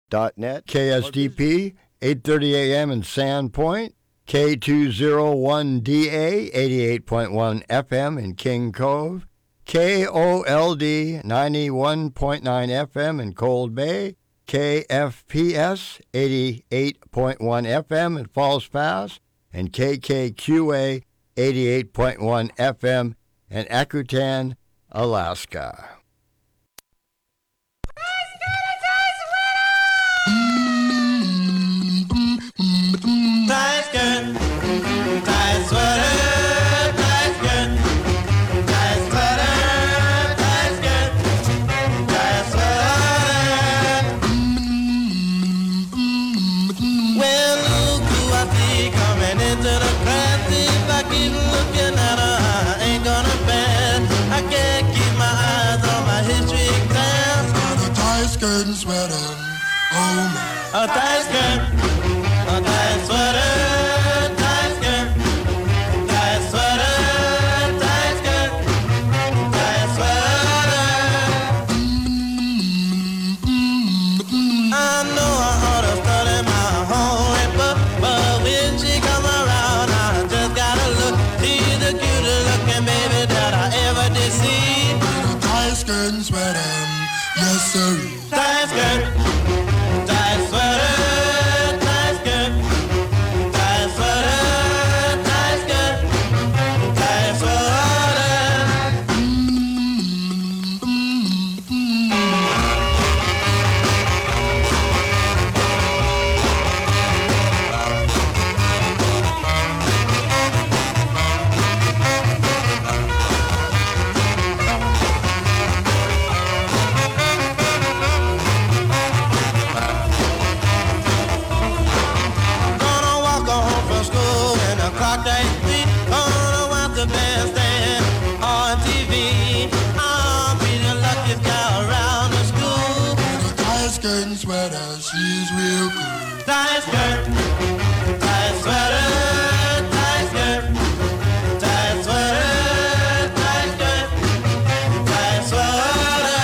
KSDP, 8:30 a.m. in Sandpoint. K201DA, 88.1 FM in King Cove. KOLD, 91.9 FM in Cold Bay. KFPS, 88.1 FM in Falls Pass. And KKQA, 88.1 FM in Akutan, Alaska. Tight skirt, tight sweater, tight skirt, tight sweater, tight skirt, tight sweater. Well, look who I see coming into the class. If I keep looking at her, I ain't gonna bend. I can't keep my eyes on my history exam. Got a tight skirt and sweater, oh man. A tight skirt. A tight sweater, tight skirt, tight sweater, tight skirt, tight sweater. I know I ought to study my homework, but when she come around, I just gotta look. She's the cutest looking baby that I ever did see. Got a tight skirt and sweater, yes sir. Tight skirt, tight sweater. She's real cool. Tight skirt, tight sweater, tight skirt, tight sweater, tight skirt, tight sweater.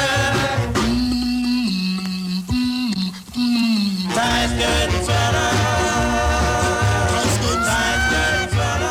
Tight skirt and sweater. Tight skirt and sweater.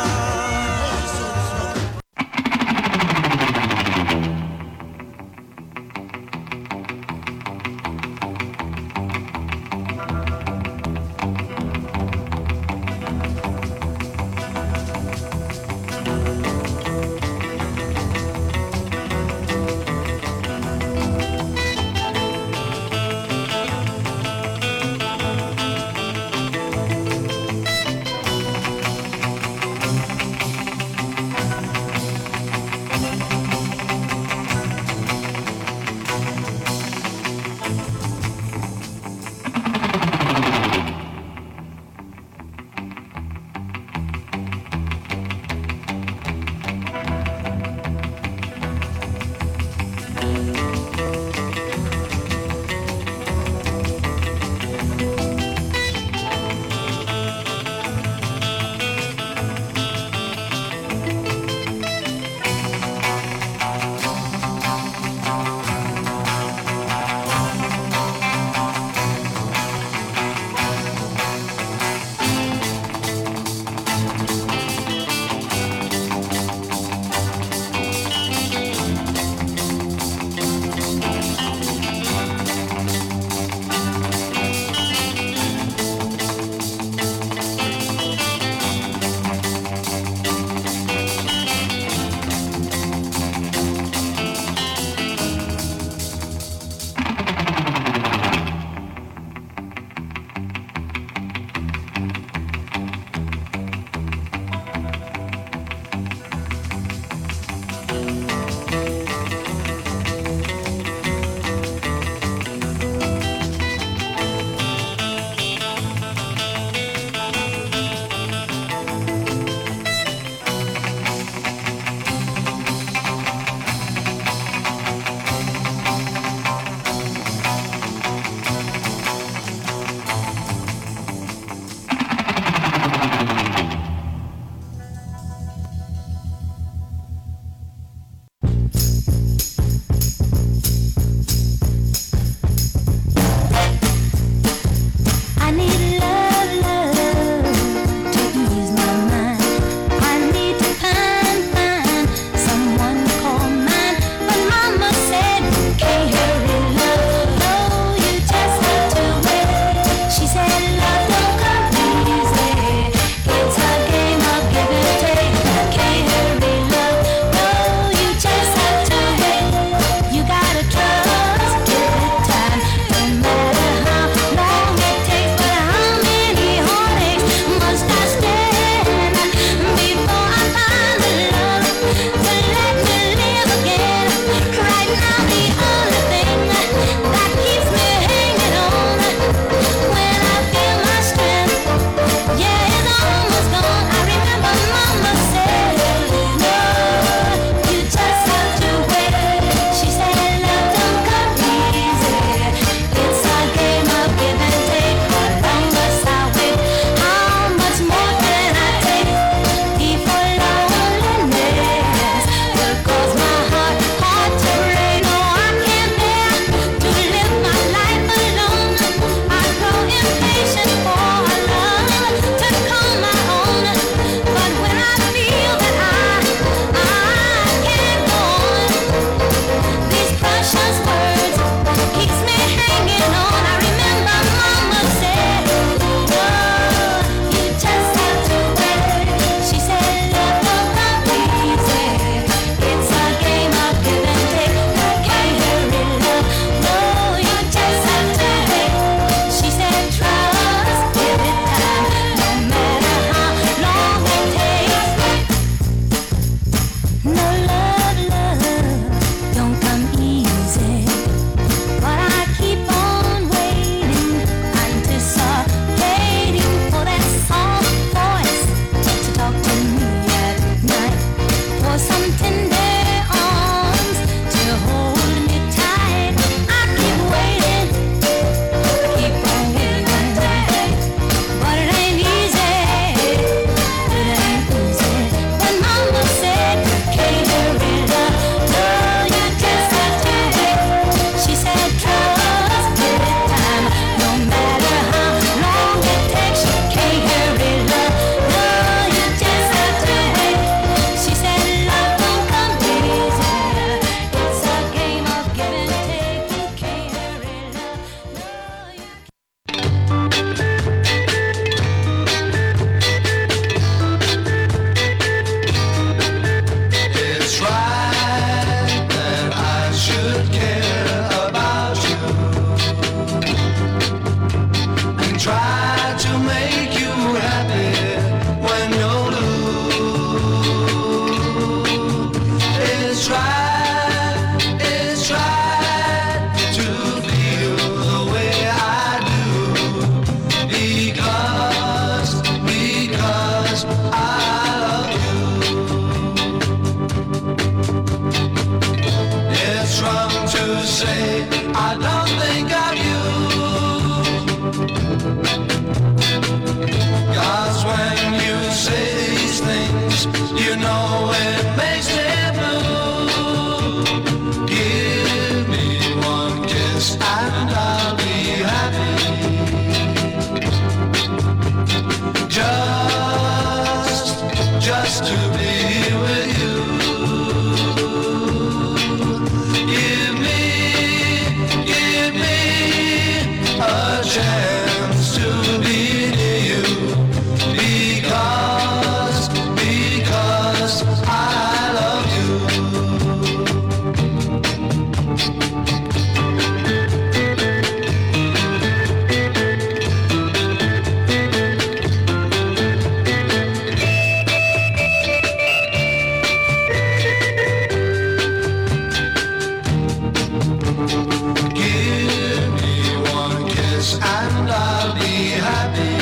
and I'll be happy.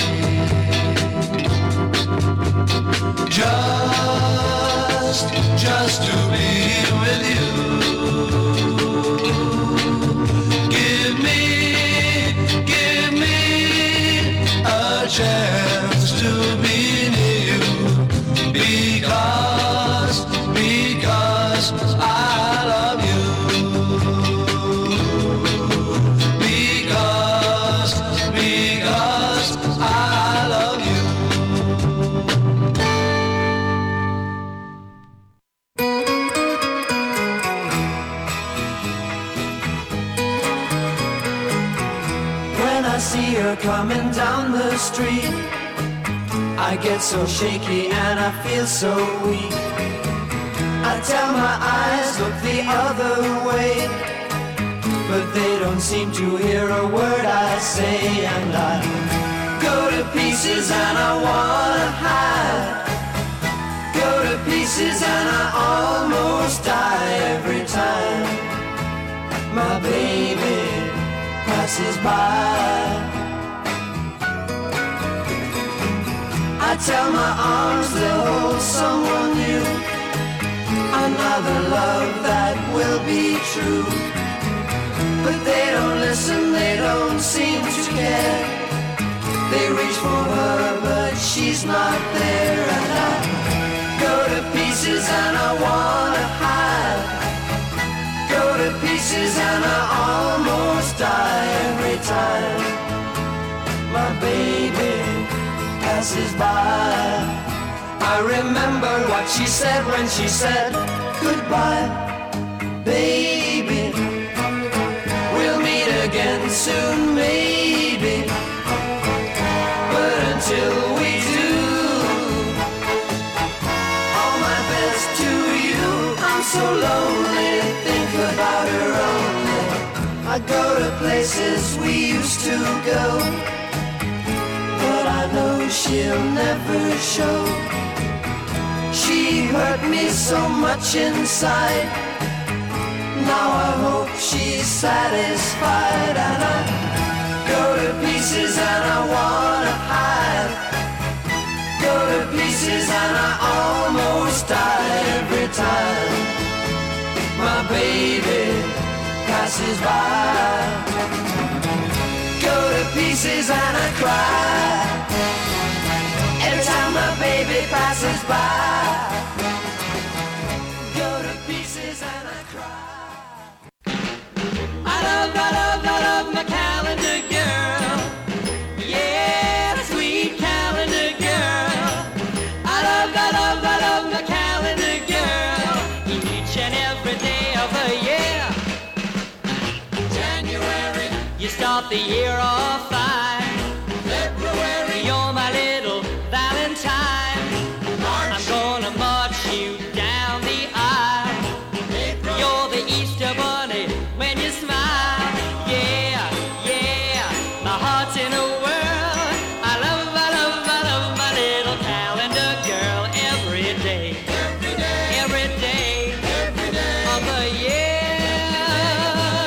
Just to be with you. Give me a chance to be near you. Because I love you. Because I love you. When I see her coming down the street, I get so shaky and I feel so weak. I tell my eyes, look the other way, but they don't seem to hear a word I say. And I go to pieces and I wanna hide. Go to pieces and I almost die every time my baby passes by. I tell my arms they'll hold someone new, another love that will be true. But they don't listen, they don't seem to care. They reach for her, but she's not there. And I go to pieces and I wanna hide. Go to pieces and I almost die every time my baby passes by. I remember what she said when she said goodbye. Baby, we'll meet again soon, maybe. But until we do, all my best to you. I'm so lonely, think about her only. I go to places we used to go, but I know she'll never show. She hurt me so much inside. Now I hope she's satisfied. And I go to pieces and I wanna hide. Go to pieces and I almost die every time my baby passes by. Go to pieces and I cry every time my baby passes by. Go to pieces and I cry. I love my calendar girl. Yeah, the sweet calendar girl. I love my calendar girl. Each and every day of the year. January, you start the year off fine. February, you're my little Valentine. March, I'm gonna march you down the aisle. April, you're the Easter bunny when you smile. Yeah, yeah, my heart's in a whirl. I love my little calendar girl every day. Every day of the year.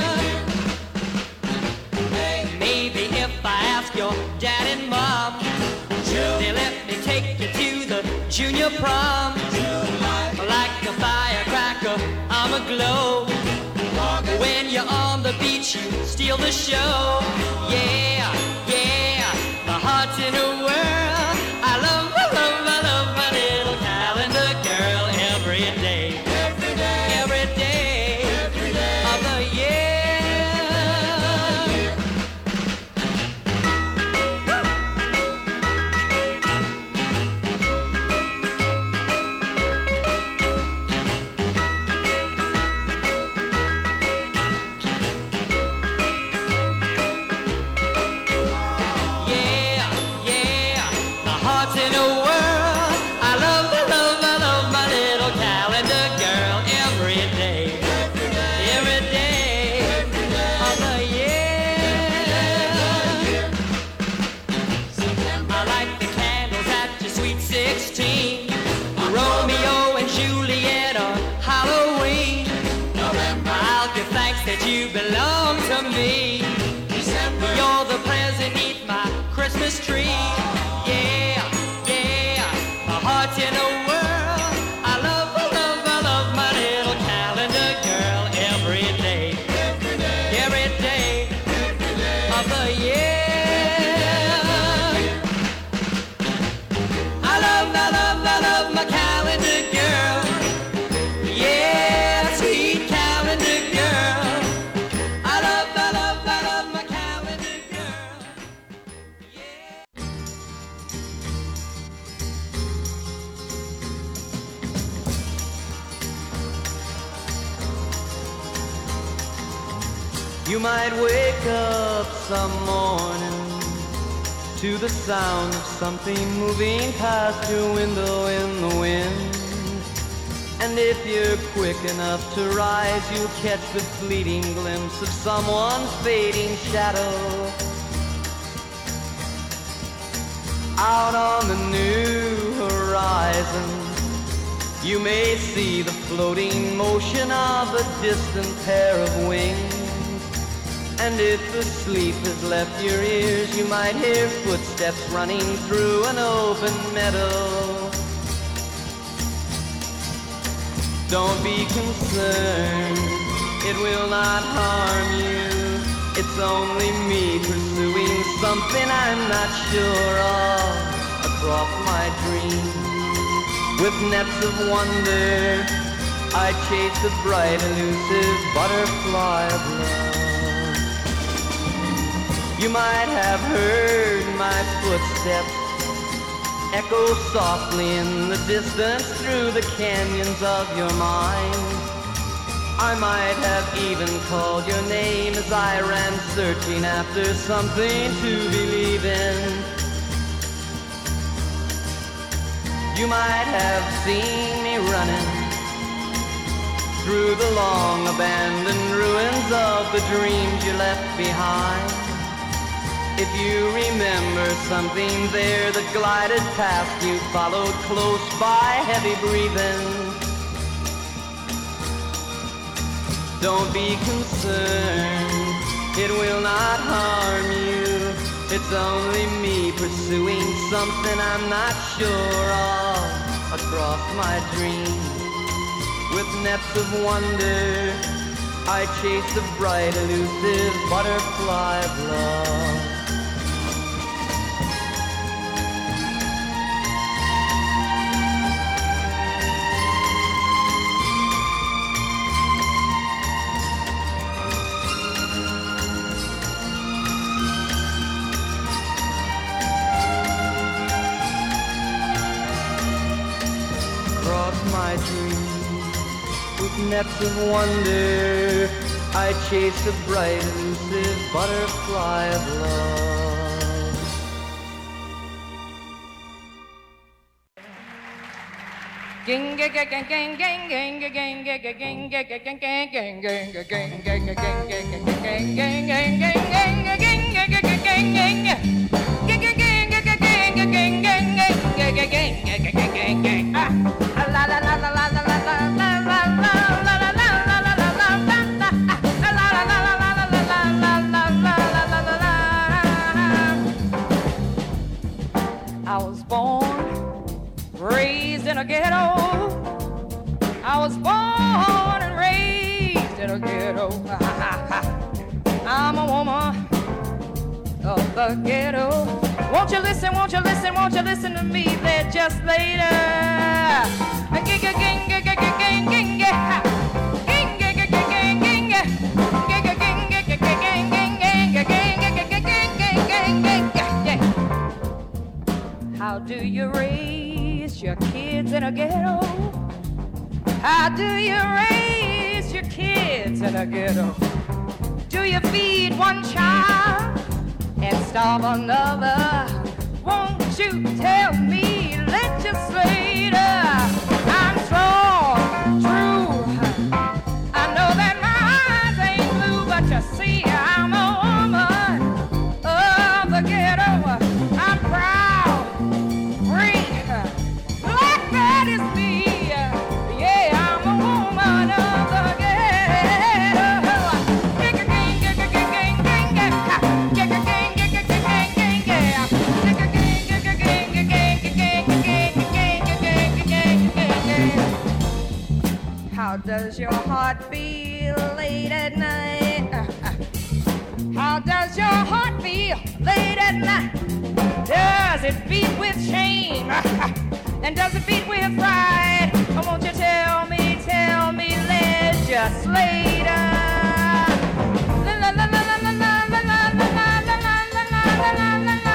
Maybe if I ask your dad and mom, they'll let me take you to the junior prom. Like a firecracker, I'm aglow. When you're on the beach, you steal the show. Yeah, yeah, my heart's in a whirl. I love my little calendar girl every day. Every day of the year. Yeah, yeah. You might wake up some morning to the sound of something moving past your window in the wind. And if you're quick enough to rise, you'll catch the fleeting glimpse of someone's fading shadow. Out on the new horizon, you may see the floating motion of a distant pair of wings. And if the sleep has left your ears, you might hear footsteps running through an open meadow. Don't be concerned, it will not harm you. It's only me pursuing something I'm not sure of across my dream. With nets of wonder, I chase the bright elusive butterfly of love. You might have heard my footsteps echo softly in the distance through the canyons of your mind. I might have even called your name as I ran searching after something to believe in. You might have seen me running through the long abandoned ruins of the dreams you left behind. If you remember something there that glided past you, followed close by heavy breathing, don't be concerned, it will not harm you. It's only me pursuing something I'm not sure of across my dream. With nets of wonder, I chase the bright elusive butterfly of love. My dream, with nets of wonder, I chase the bright elusive butterfly of love. Ging gang gang gang gang gang gang gang gang gang gang gang gang gang I was born, raised in a ghetto. I was born and raised in a ghetto. I'm a woman of the ghetto. Won't you listen, won't you listen, won't you listen to me there just later? How do you raise your kids in a ghetto? How do you raise your kids in a ghetto? Do you feed one child and starve another? Won't you tell me, legislator? I'm strong, true. I know that my eyes ain't blue, but you see, I'm a woman of the ghetto. I'm proud, free, black, that is me. Yeah, I'm a woman of the ghetto. How does your heart feel late at night? How does your heart feel late at night? Does it beat with shame? And does it beat with pride? Or won't you tell me, legislator? La la la la la la la la la la la la la la.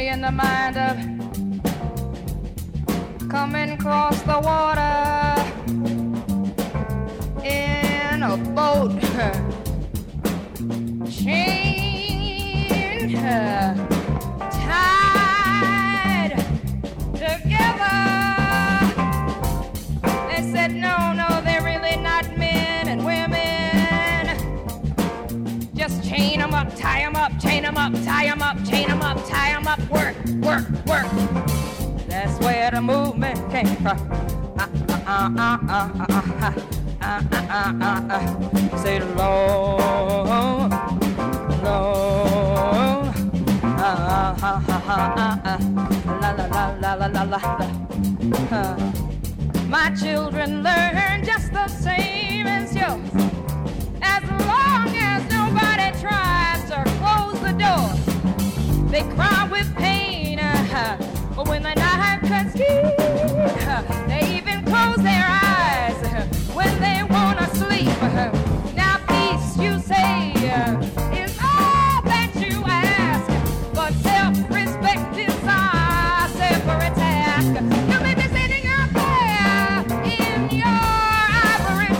me in the mind of coming across the water in a boat, chained, tied together. They said, no, they're really not men and women. Just chain them up, tie them up, chain them up, tie them up, chain them up, tie them up, work, work, work. That's where the movement came from. Say Lord, Lord, la la la la la la la. My children learn just the same as yours. As long as nobody tries to close the door, they cry with pain. But when the knife cuts deep, they even close their eyes when they want to sleep. Now peace, you say, is all that you ask, but self-respect is our separate task. You may be sitting up there in your ivory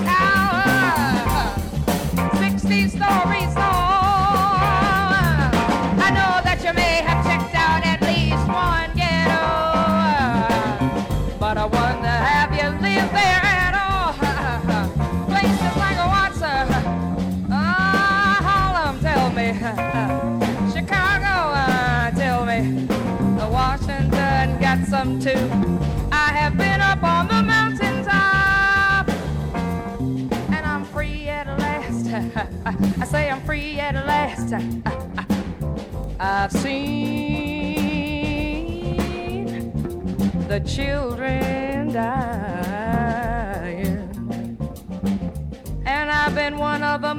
tower, 60 stories tall. I know that you may have checked out at least one ghetto, but I wonder, have you lived there at all? Places like Watson, Harlem, tell me, Chicago, tell me, Washington got some too. I have been up on the mountaintop, and I'm free at last. I say I'm free at last. I've seen the children dying, and I've been one of the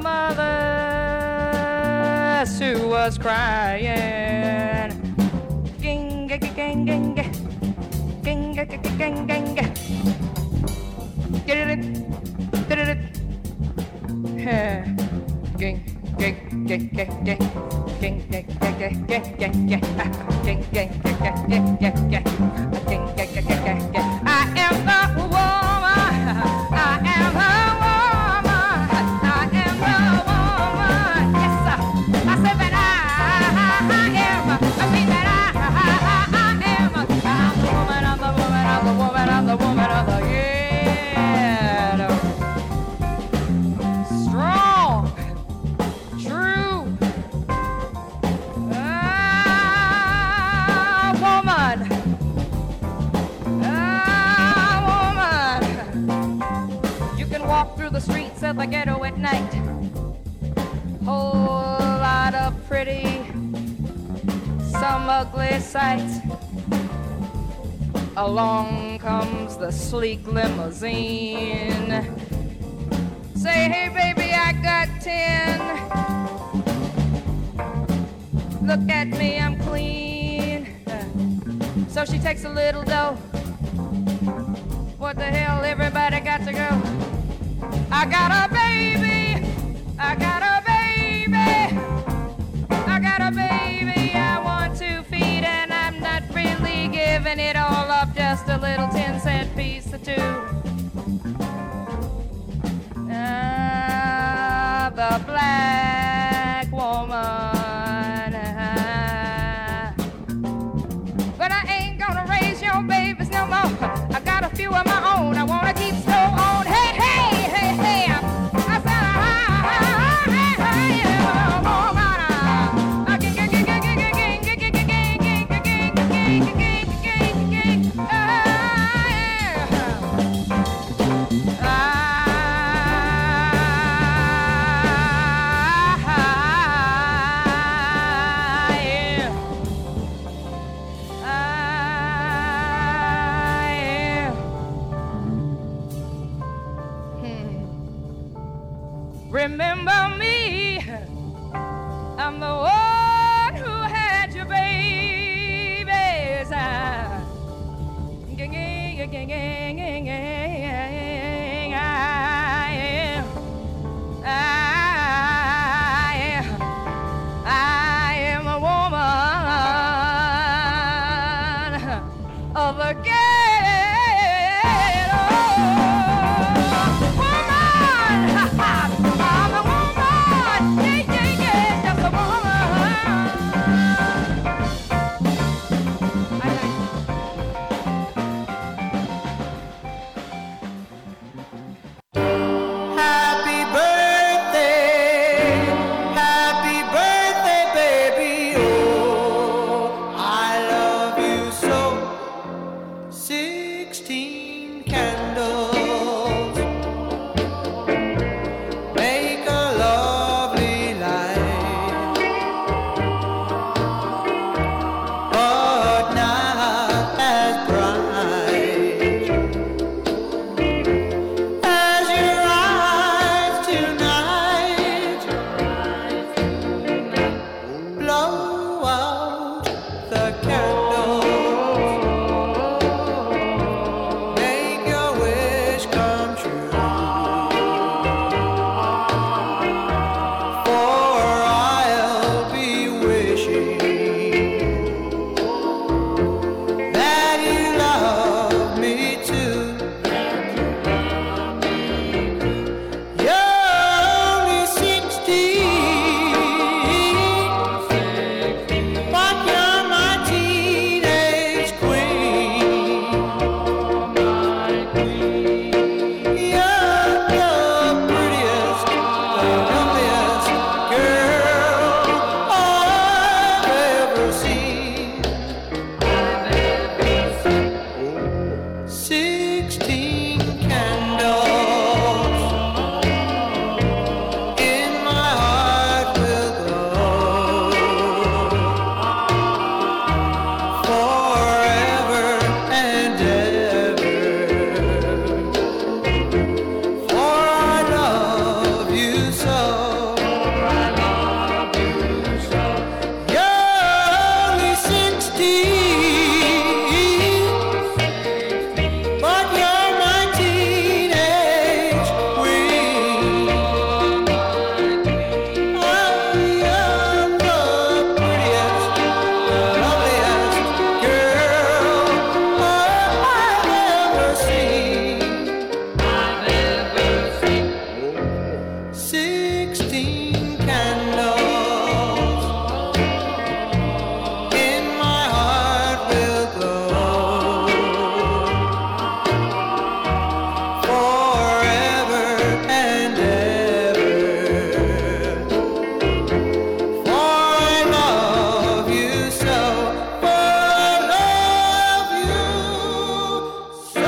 mothers who was crying. Ging, ging, ging, ging, ging, ging, ging, ging, ging. Get it, get it, ging, ging, ging, ging, ging. I am the woman. I am the woman. I am the woman. Yes, sir. I said that I am. I mean that I am. I'm the woman. I'm the woman. I'm the woman. I'm the woman of the ghetto. Strong, true. Through the streets of the ghetto at night, whole lot of pretty, some ugly sights. Along comes the sleek limousine. Say, hey baby, I got 10. Look at me, I'm clean. So she takes a little dough. What the hell, everybody got to go. I got a baby, I got a baby, I got a baby I want to feed, and I'm not really giving it all up, just a little 10-cent piece or two. The black woman, but I ain't gonna raise your babies no more. I got a few of my own, I wanna keep so on. Hey, hey! Remember me, I'm the one who had your babies. I am a woman. 16 candles in my heart will glow forever and ever. For I love you so, for I love you so.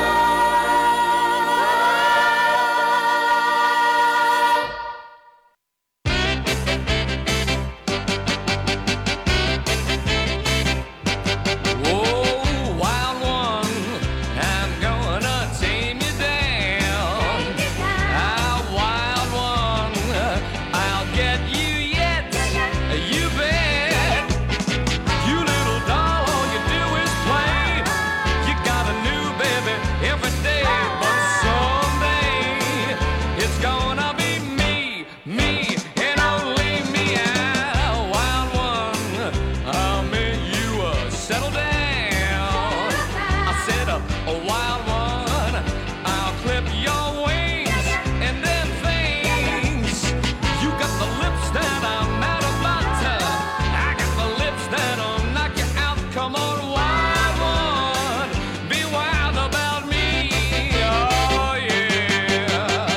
Whoa, wild one, I'm gonna tame you down. Ah, wild one, I'll get you yet. You bet. You little doll, all you do is play. You got a new baby every day, but someday it's gonna be me, and only me. Ah, wild one, I'll make you settle down. I said a wild one, I'll clip your wings and then things. You got the lips that I'm mad about to. I got the lips that'll knock you out. Come on, wild one, be wild about me. Oh yeah.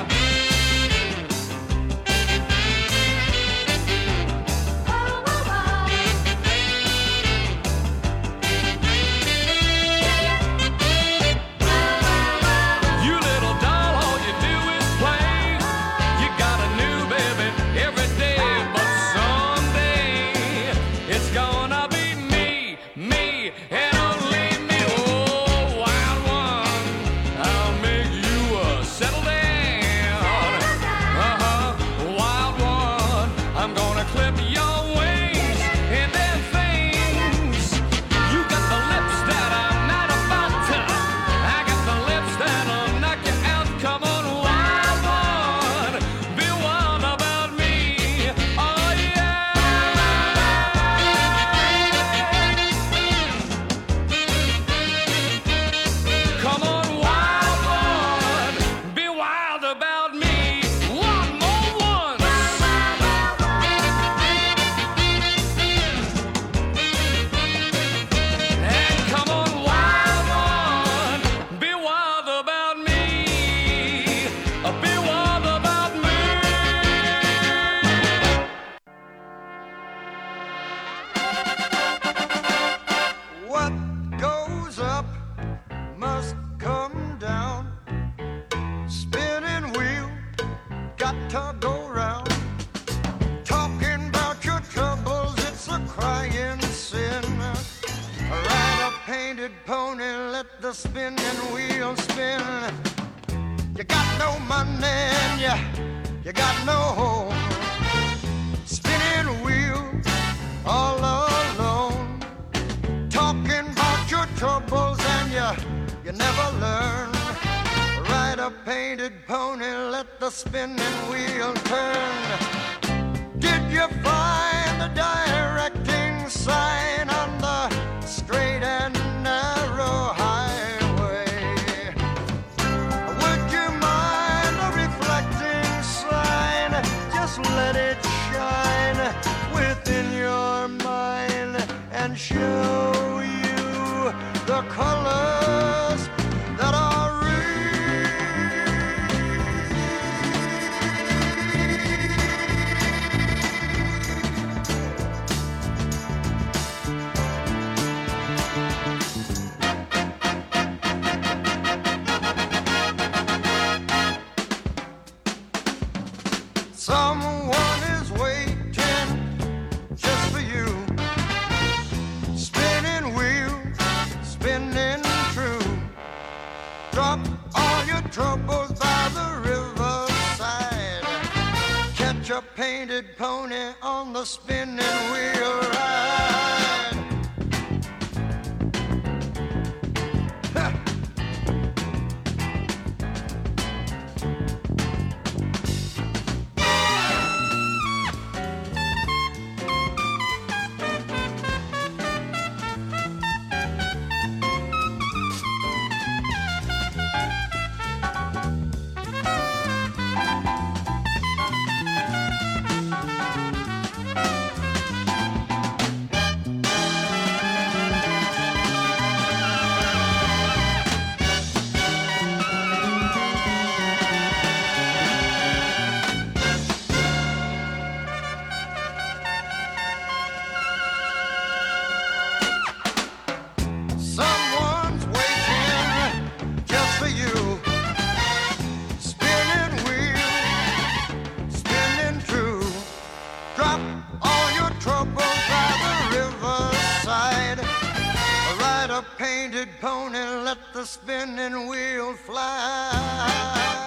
You little doll, all you do is play. You got a new baby every day, but someday it's gonna be me, and only me. Oh, wild one, I'll make you settle down. Wild one, I'm gonna clip your wings and then things. You got the lips that I'm not about to. I got the lips that'll knock you out. Come on, wild one, be wild about me. Oh yeah. Come on, wild one, be wild about me. One more once. And come on, wild one, be wild about me. Be wild about me. What goes up must come down. Spinning wheel, got to go round. Talking about your troubles, it's a crying sin. Ride a painted pony, let the spinning wheel spin. You got no money and you got no home. Spinning wheel, all alone. Talking about your troubles and you never learn. Ride a painted pony, let the spinning wheel turn. Did you find the directing sign on the straight and narrow highway? Would you mind a reflecting sign? Just let it shine within your mind and show you the colors that are real. Someone is waiting just for you. Spinning wheel, spinning true. Drop all your troubles by the riverside. Catch a painted pony on the spinning wheel ride. Ha! let the spinning wheel fly.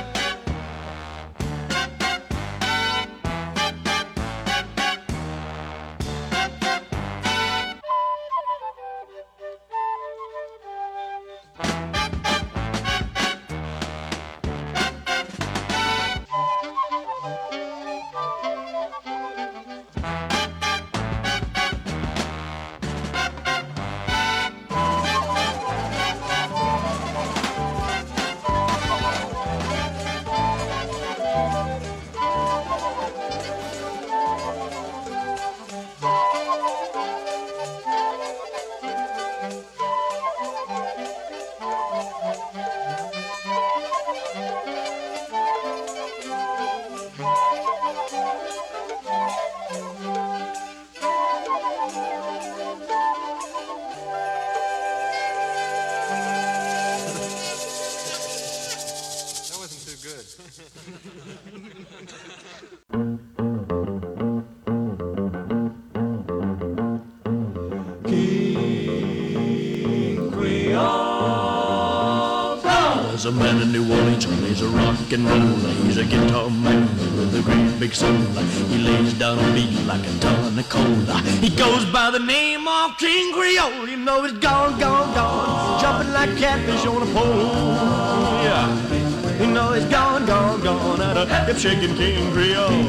There's a man in New Orleans who plays a rock and roll. He's a guitar man with a great big soul. He lays down a beat like a ton of coal. He goes by the name of King Creole. You know he's gone, gone, gone, jumping like catfish on a pole. Yeah, you know he's gone, gone, gone, at a hip-shaking King Creole.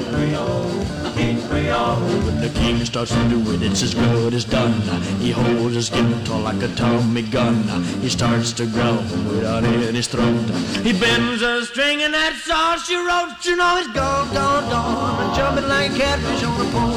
When the king starts to do it, it's as good as done. He holds his guitar like a Tommy gun. He starts to growl without in his throat. He bends a string and that's all she wrote. You know he's gone, gone, gone, jumping like a catfish on the pole.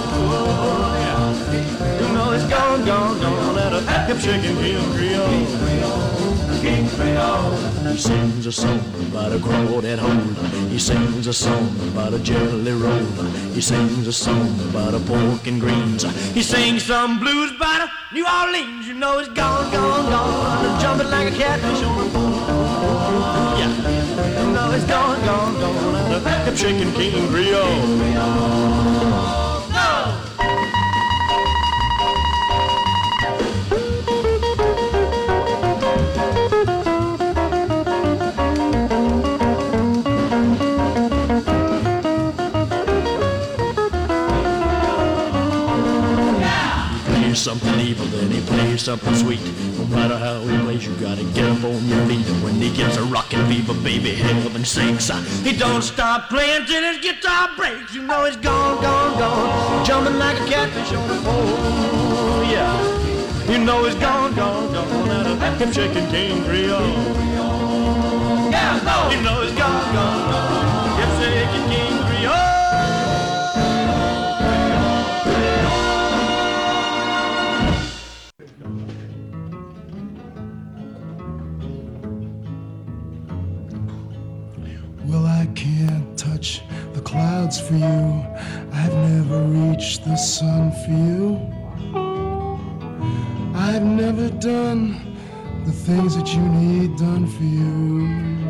You know he's gone, gone, gone, at a hip-shaking King Creole. King Creole. He sings a song about a crawdad hole. He sings a song about a jelly roll. He sings a song about a pork and greens. He sings some blues about a New Orleans. You know he's gone, gone, gone, jumping like a catfish on a pole. Yeah, you know he's gone, gone, gone, and the hip-shaking King Creole. Something evil, then he plays something sweet. No matter how he plays, you gotta get up on your feet. And when he gets a rockin' fever, baby, heaven sinks. He don't stop playing till his guitar breaks. You know he's gone, gone, gone, jumping like a catfish on a pole. Yeah, you know he's gone, gone, gone, at a hip-shaking King Creole. Yeah, no, you know he's gone, gone, gone, hip-shaking King Creole. Well, I can't touch the clouds for you. I've never reached the sun for you. I've never done the things that you need done for you.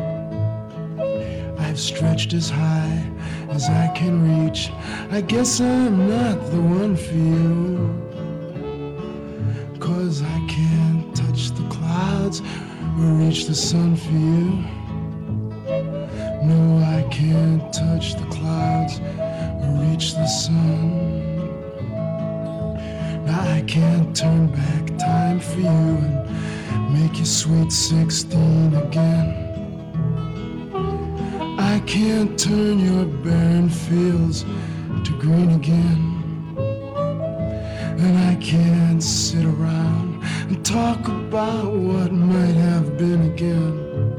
I've stretched as high as I can reach. I guess I'm not the one for you. 'Cause I can't touch the clouds or reach the sun for you. No, I can't touch the clouds or reach the sun. Now I can't turn back time for you and make you sweet 16 again. I can't turn your barren fields to green again. And I can't sit around and talk about what might have been again.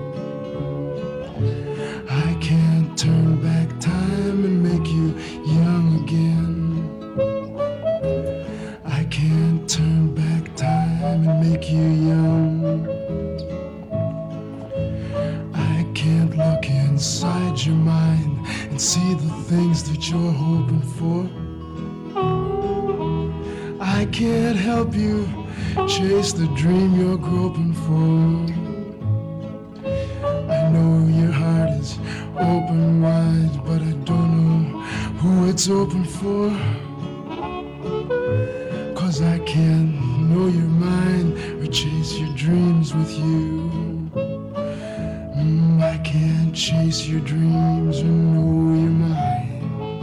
I can't turn back time and make you young again. I can't turn back time and make you young. I can't look inside your mind and see the things that you're hoping for. I can't help you chase the dream you're groping for. I know your heart is open wide, but I don't know who it's open for. 'Cause I can't know your mind or chase your dreams with you. chase your dreams or know your mind.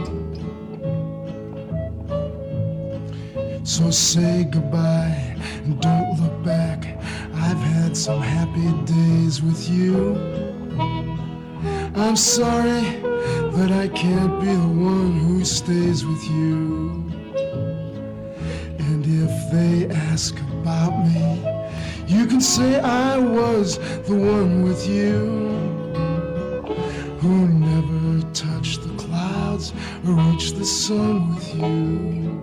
So say goodbye and don't look back. I've had some happy days with you. I'm sorry that I can't be the one who stays with you. And if they ask about me, you can say I was the one with you, who never touched the clouds or reached the sun with you.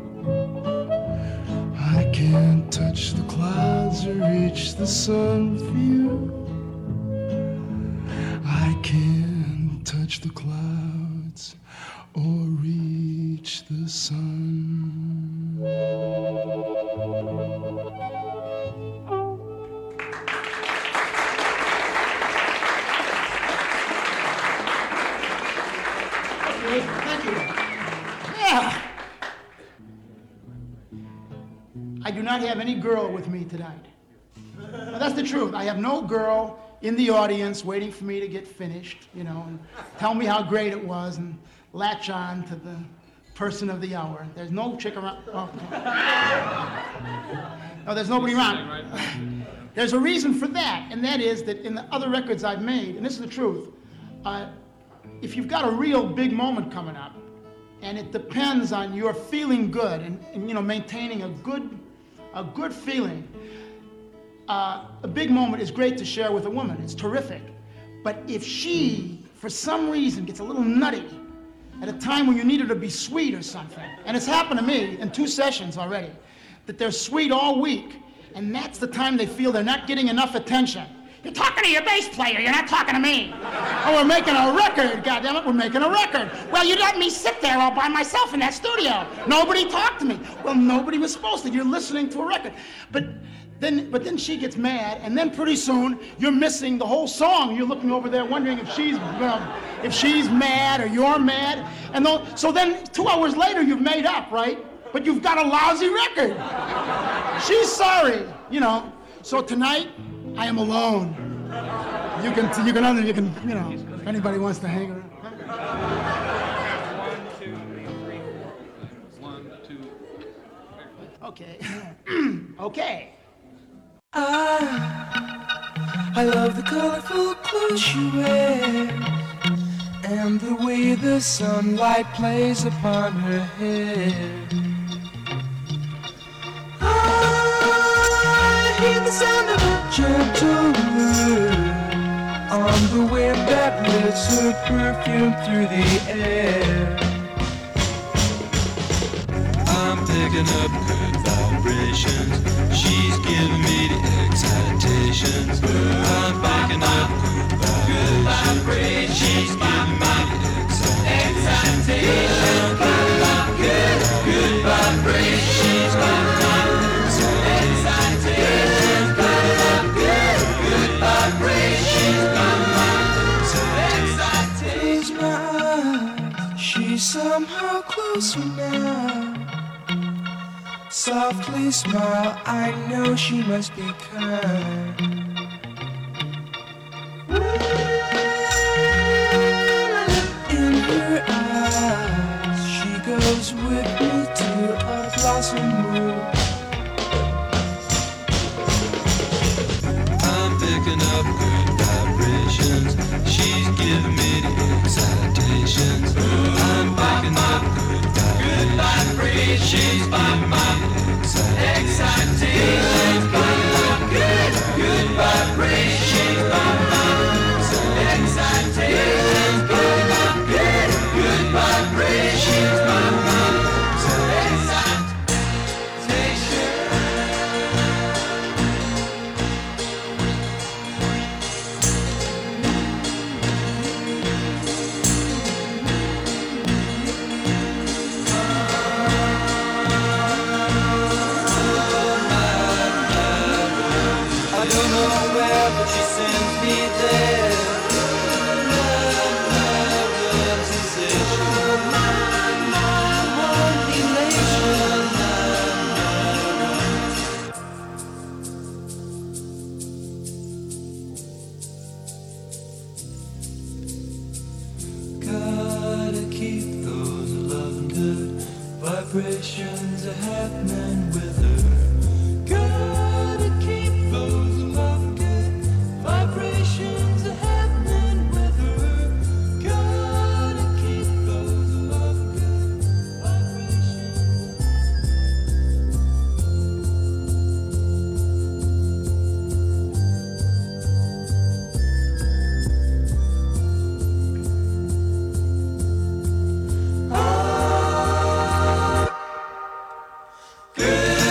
I can't touch the clouds or reach the sun with you. I can't touch the clouds or reach the sun. Thank you. Yeah. I do not have any girl with me tonight. Now, that's the truth. I have no girl in the audience waiting for me to get finished, you know, and tell me how great it was and latch on to the person of the hour. There's no chick around. Oh, no, there's nobody around. There's a reason for that, and that is that in the other records I've made, and this is the truth, if you've got a real big moment coming up, and it depends on your feeling good and you know, maintaining a good feeling, a big moment is great to share with a woman. It's terrific. But if she, for some reason, gets a little nutty at a time when you need her to be sweet or something, and it's happened to me in 2 sessions already, that they're sweet all week, and that's the time they feel they're not getting enough attention. You're talking to your bass player, you're not talking to me. Oh, we're making a record, goddammit, we're making a record. Well, you let me sit there all by myself in that studio. Nobody talked to me. Well, nobody was supposed to. You're listening to a record. But then she gets mad, and then pretty soon you're missing the whole song. You're looking over there wondering if she's mad or you're mad. And so then 2 hours later you've made up, right? But you've got a lousy record. She's sorry, you know. So tonight, I am alone. You can, you know, if anybody wants to hang around. 1, 2, 3. Okay. Okay. I love the colorful clothes she wears and the way the sunlight plays upon her hair. I hear the sound of a gentle word on the wind that lifts her perfume through the air. I'm picking up good vibrations. She's giving me the excitations. I'm picking up good vibrations. She's giving me the excitations. Good vibrations. She's giving me the excitations. Good vibrations. She's giving me the excitations. Close my eyes, she's somehow closer now. Softly smile, I know she must be kind. In her eyes, she goes with me to a blossom room. I'm picking up good vibrations. She's giving me the excitations. I'm picking up good vibrations. She's giving me the excitations. Good vibrations. She's giving me the excitations. Good vibrations. She's giving me Vibrations are happening with her. Gotta keep those love good. Vibrations are happening with her. Gotta keep those love good. Vibrations. Good.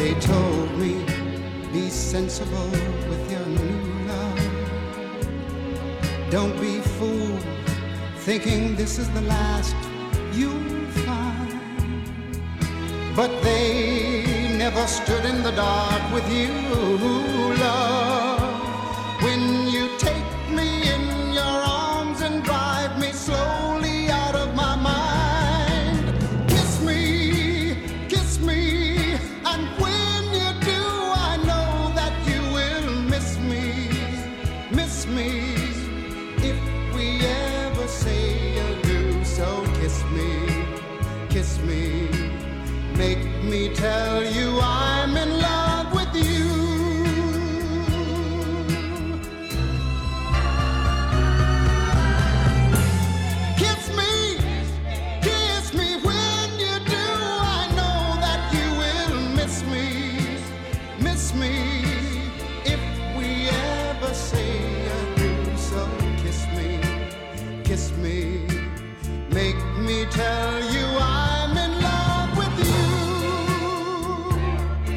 They told me, be sensible with your new love. Don't be fooled, thinking this is the last you'll find. But they never stood in the dark with you, love. When you take me in your arms and drive me slowly out of my mind. Kiss me, and when you do, I know that you will miss me, if we ever say adieu. So kiss me, make me tell you I'm in love with you. Kiss me when you do, I know that you will miss me, if we ever say adieu. So kiss me, make me tell you I'm in love with you.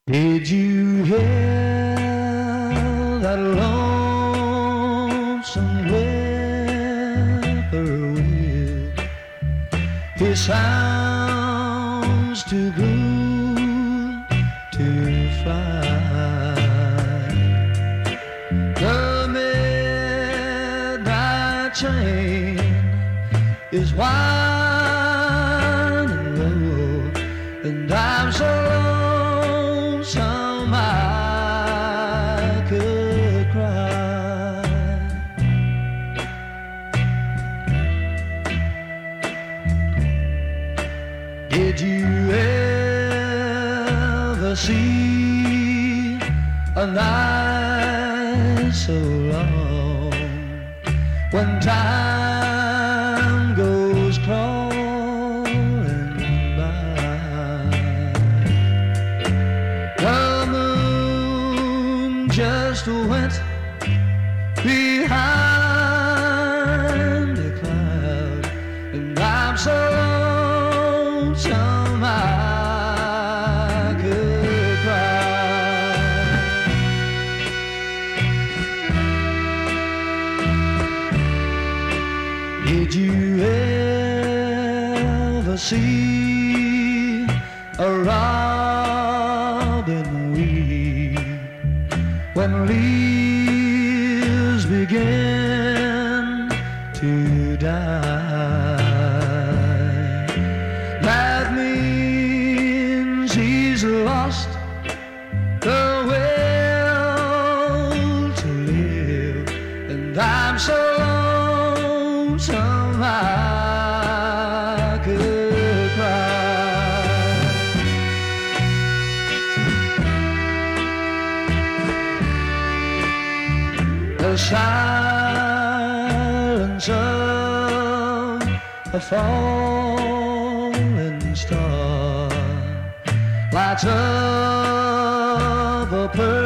Did you hear that lonesome whippoorwill? It sounds too good to fly. The midnight train is winding low, and I'm so lonesome I could cry. Did you ever see a night so long when time goes crawling by? The moon just went behind a cloud, and I'm so lonesome I could cry. Did you ever see a robin weep when leaves begin to die? That means he's lost the will to live, and I'm so lonesome I could cry. The silence of a falling star lights up a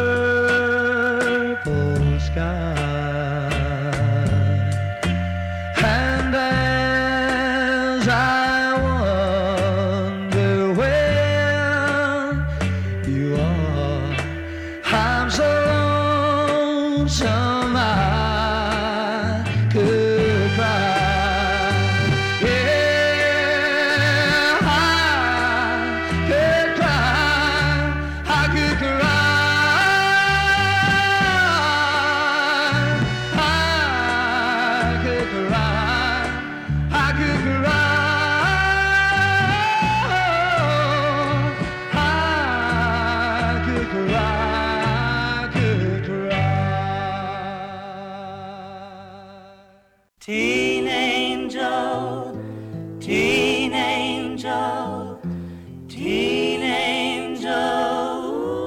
purple sky, and as I wonder where you are, I'm so lonesome I could cry. Yeah, I could cry. I could cry. I could cry. I could cry. I could cry. Teen angel, teen angel, teen angel.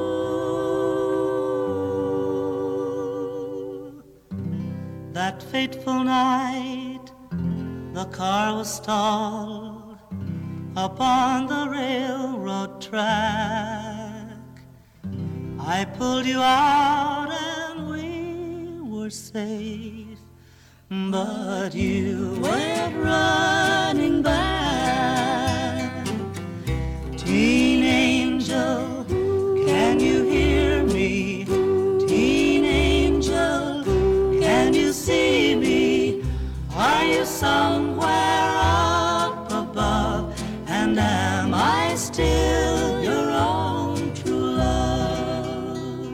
That fateful night, the car was stalled upon the railroad track. I pulled you out and we were safe, but you went running back. Teen angel, can you hear me? Teen angel, can you see me? Are you somewhere up above? And am I still your own true love?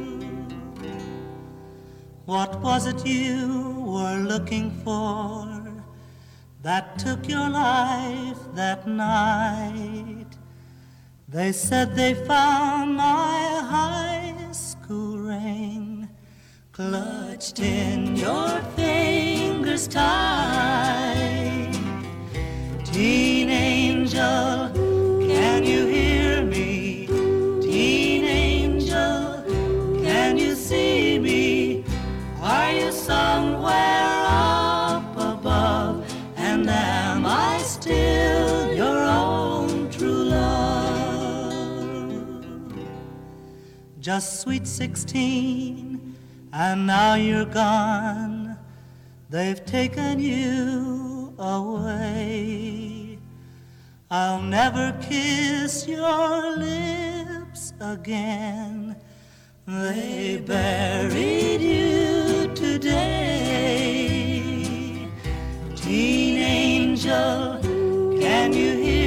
What was it you were looking for that took your life that night? They said they found my high school ring clutched in your fingers tight. Teen angel, can you hear me? Teen angel, can you see me? Are you somewhere up above? And am I still your own true love? Just sweet 16, and now you're gone. They've taken you away. I'll never kiss your lips again. They buried you today. Teen angel, can you hear